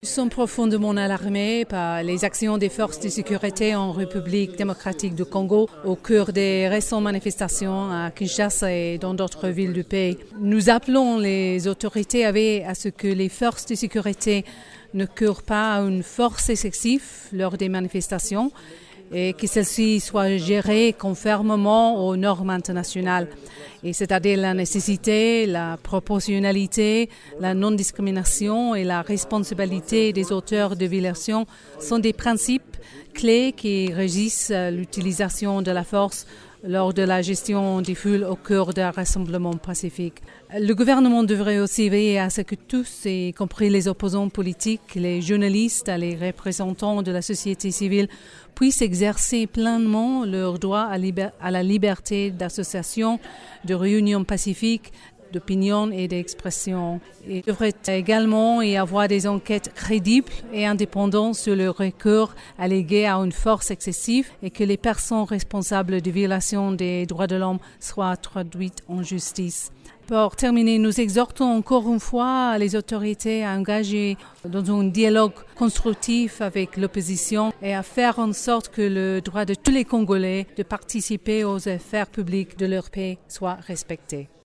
Nous sommes profondément alarmés par les actions des forces de sécurité en République démocratique du Congo au cours des récentes manifestations à Kinshasa et dans d'autres villes du pays. Nous appelons les autorités à ce que les forces de sécurité ne courent pas à une force excessive lors des manifestations et que celles-ci soient gérées conformément aux normes internationales, et c'est-à-dire la nécessité, la proportionnalité, la non-discrimination et la responsabilité des auteurs de violations sont des principes clés qui régissent l'utilisation de la force lors de la gestion des foules au cours d'un rassemblement pacifique. Le gouvernement devrait aussi veiller à ce que tous, y compris les opposants politiques, les journalistes, les représentants de la société civile, puissent exercer pleinement leur droit à la liberté d'association, de réunion pacifique, d'opinion et d'expression. Il devrait également y avoir des enquêtes crédibles et indépendantes sur le recours allégué à une force excessive et que les personnes responsables de violations des droits de l'homme soient traduites en justice. Pour terminer, nous exhortons encore une fois les autorités à engager dans un dialogue constructif avec l'opposition et à faire en sorte que le droit de tous les Congolais de participer aux affaires publiques de leur pays soit respecté.